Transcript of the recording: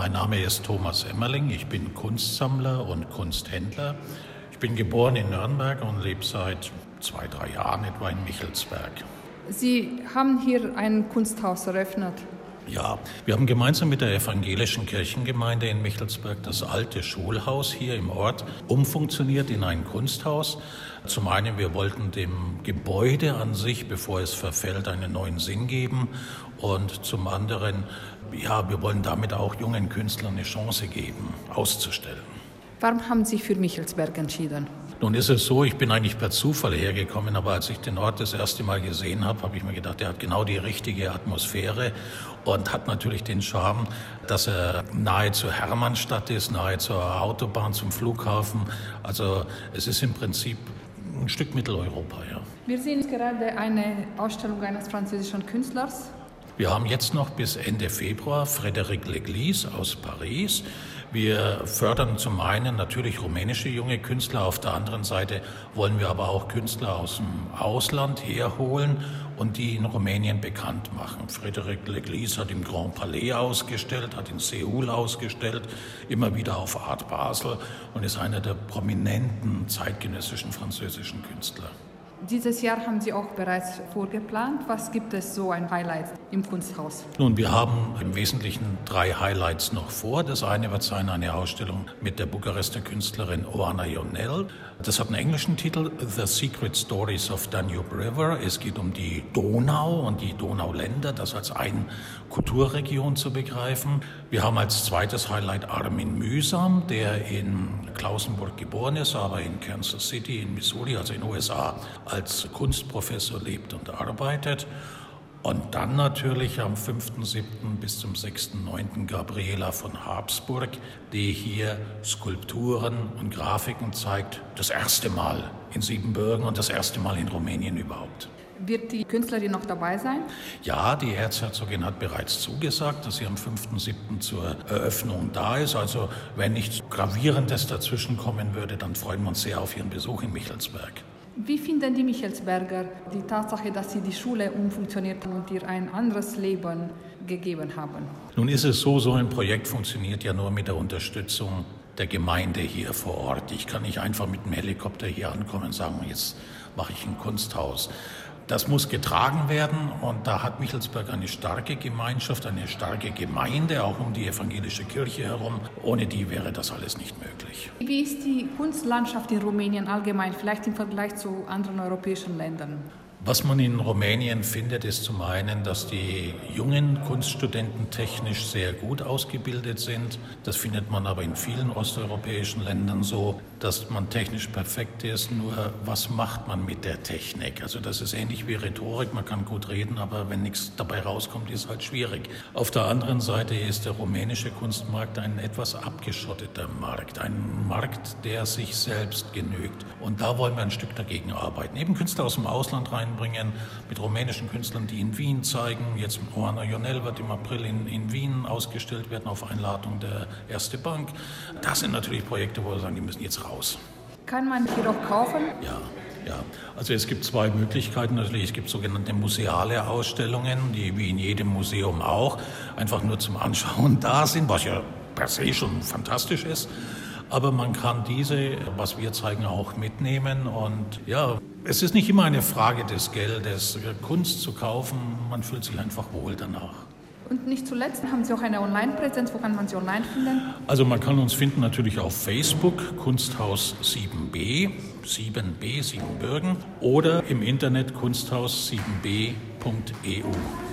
Mein Name ist Thomas Emmerling, ich bin Kunstsammler und Kunsthändler. Ich bin geboren in Nürnberg und lebe seit 2-3 Jahren etwa in Michelsberg. Sie haben hier ein Kunsthaus eröffnet. Ja, wir haben gemeinsam mit der evangelischen Kirchengemeinde in Michelsberg das alte Schulhaus hier im Ort umfunktioniert in ein Kunsthaus. Zum einen, wir wollten dem Gebäude an sich, bevor es verfällt, einen neuen Sinn geben. Und zum anderen, ja, wir wollen damit auch jungen Künstlern eine Chance geben, auszustellen. Warum haben Sie sich für Michelsberg entschieden? Nun ist es so, ich bin eigentlich per Zufall hergekommen, aber als ich den Ort das erste Mal gesehen habe, habe ich mir gedacht, er hat genau die richtige Atmosphäre und hat natürlich den Charme, dass er nahe zur Hermannstadt ist, nahe zur Autobahn, zum Flughafen. Also es ist im Prinzip ein Stück Mitteleuropa, ja. Wir sehen gerade eine Ausstellung eines französischen Künstlers. Wir haben jetzt noch bis Ende Februar Frédéric Léglis aus Paris. Wir fördern zum einen natürlich rumänische junge Künstler, auf der anderen Seite wollen wir aber auch Künstler aus dem Ausland herholen und die in Rumänien bekannt machen. Frédéric Léglis hat im Grand Palais ausgestellt, hat in Seoul ausgestellt, immer wieder auf Art Basel und ist einer der prominenten zeitgenössischen französischen Künstler. Dieses Jahr haben Sie auch bereits vorgeplant. Was gibt es so ein Highlight im Kunsthaus? Nun, wir haben im Wesentlichen 3 Highlights noch vor. Das eine wird sein eine Ausstellung mit der Bukarester Künstlerin Oana Ionel. Das hat einen englischen Titel, The Secret Stories of Danube River. Es geht um die Donau und die Donauländer, das als eine Kulturregion zu begreifen. Wir haben als zweites Highlight Armin Mühsam, der in Klausenburg geboren ist, aber in Kansas City in Missouri, also in den USA, als Kunstprofessor lebt und arbeitet. Und dann natürlich am 5.7. bis zum 6.9. Gabriela von Habsburg, die hier Skulpturen und Grafiken zeigt. Das erste Mal in Siebenbürgen und das erste Mal in Rumänien überhaupt. Wird die Künstlerin noch dabei sein? Ja, die Erzherzogin hat bereits zugesagt, dass sie am 5.7. zur Eröffnung da ist. Also wenn nichts Gravierendes dazwischen kommen würde, dann freuen wir uns sehr auf ihren Besuch in Michelsberg. Wie finden die Michelsberger die Tatsache, dass sie die Schule umfunktioniert haben und ihr ein anderes Leben gegeben haben? Nun ist es so ein Projekt funktioniert ja nur mit der Unterstützung der Gemeinde hier vor Ort. Ich kann nicht einfach mit dem Helikopter hier ankommen und sagen, jetzt mache ich ein Kunsthaus. Das muss getragen werden und da hat Michelsberg eine starke Gemeinschaft, eine starke Gemeinde, auch um die evangelische Kirche herum. Ohne die wäre das alles nicht möglich. Wie ist die Kunstlandschaft in Rumänien allgemein, vielleicht im Vergleich zu anderen europäischen Ländern? Was man in Rumänien findet, ist zum einen, dass die jungen Kunststudenten technisch sehr gut ausgebildet sind. Das findet man aber in vielen osteuropäischen Ländern so, dass man technisch perfekt ist. Nur was macht man mit der Technik? Also das ist ähnlich wie Rhetorik. Man kann gut reden, aber wenn nichts dabei rauskommt, ist halt schwierig. Auf der anderen Seite ist der rumänische Kunstmarkt ein etwas abgeschotteter Markt. Ein Markt, der sich selbst genügt. Und da wollen wir ein Stück dagegen arbeiten. Eben Künstler aus dem Ausland reinbringen, mit rumänischen Künstlern, die in Wien zeigen. Jetzt mit Oana Ionel wird im April in Wien ausgestellt werden auf Einladung der Erste Bank. Das sind natürlich Projekte, wo wir sagen, die müssen jetzt raus. Kann man hier auch kaufen? Ja. Also es gibt 2 Möglichkeiten natürlich. Es gibt sogenannte museale Ausstellungen, die wie in jedem Museum auch einfach nur zum Anschauen da sind, was ja per se schon fantastisch ist. Aber man kann diese, was wir zeigen, auch mitnehmen. Und ja, es ist nicht immer eine Frage des Geldes, Kunst zu kaufen. Man fühlt sich einfach wohl danach. Und nicht zuletzt, haben Sie auch eine Online-Präsenz? Wo kann man Sie online finden? Also man kann uns finden natürlich auf Facebook, Kunsthaus 7b, 7b, Siebenbürgen, oder im Internet kunsthaus7b.eu.